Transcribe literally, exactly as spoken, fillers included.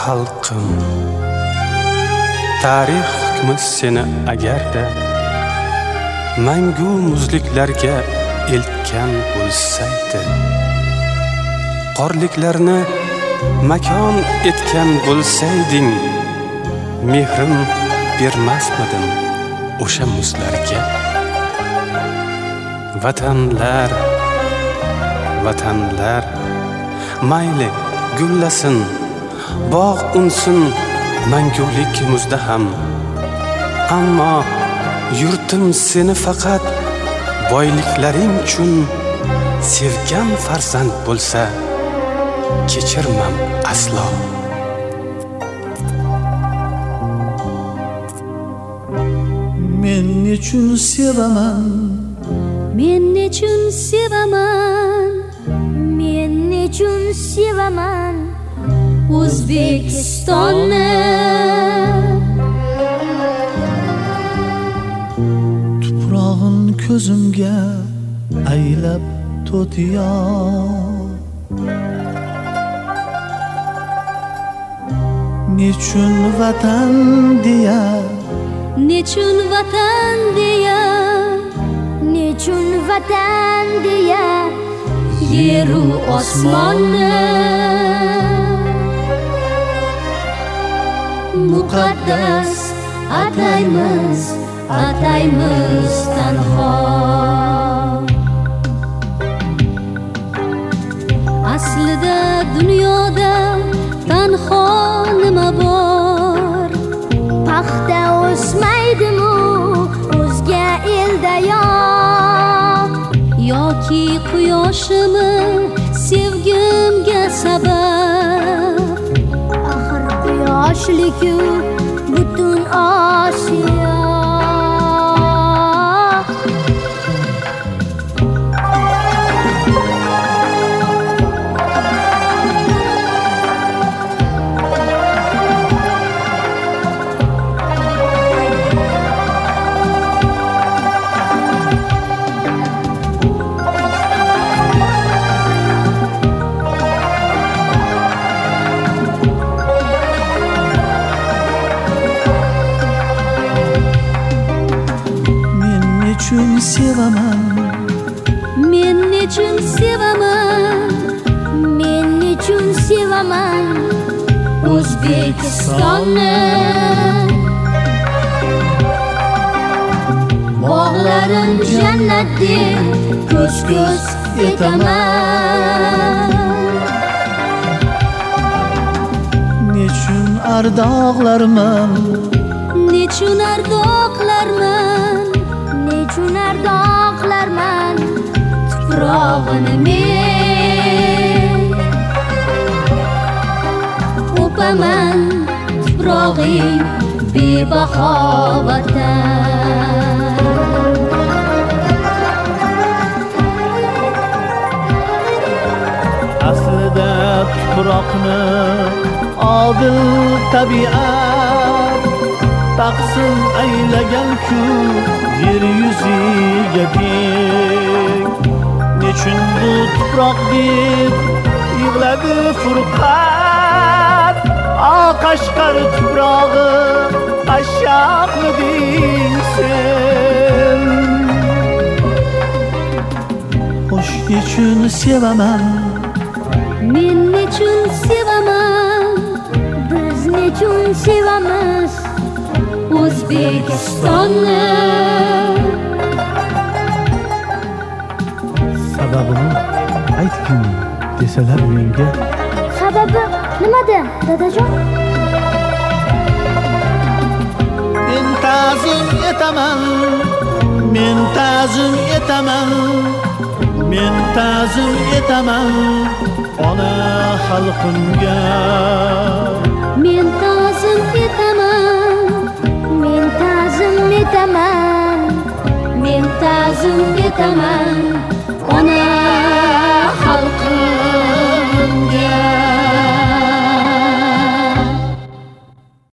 xalqim, tarix hukmi seni agarda mangu muzliklarga eltgan bo'lsaydi, qorliklarni makon etgan bo'lsayding, mehrim bermasmidim o'sha muzlarga. Vatanlar, vatanlar, mayli gullasin, bog' unsin mangulik muzda ham. Ammo yurtim seni faqat boyliklaring uchun sevgan farzand bo'lsa kechirmam aslo. Men nechun sevaman, men nechun sevaman, men nechun sevaman O'zbekistonni. Tuprog'in ko'zimga aylab to'tiyor, nechun vatan deya, nechun vatan deya, nechun vatan deya yeru osmonni muqaddas ataymiz, ataymiz tanho. Aslida dunyoda tanho nima bor? Paxta o'smaydimu o'zga elda yo'q, yoki quyoshimi sevgimga sabab? Axir quyoshliku butun Osiyo. Nechun sevaman, men nechun sevaman, men nechun sevaman O'zbekistonni. Bog'larim jannatdek ko'z-ko'z etaman. Nechun ardoqlarman, nechun ardoqlarman, nechun ardoqlarman tuprog'ini men o'paman. Tuprog'ing bebaho vatan. Aslida tuproqni odil tabiat taqsim aylagan-ku yer yuziga teng. Nechun bu tuproq deb yig'ladi Furqat? O Qashqar tuprog'i qashshoqmiding sen? Xo'sh, nechun sevaman, men nechun sevaman, biz nechun sevamiz O'zbekistonni. Sababini aytgin desalar menga. Sababi nimada, dadajon? Men ta'zim etaman, men ta'zim etaman, men ta'zim etaman ona xalqimga. Men ta'zim etaman, men ta'zim etaman, men ta'zim etaman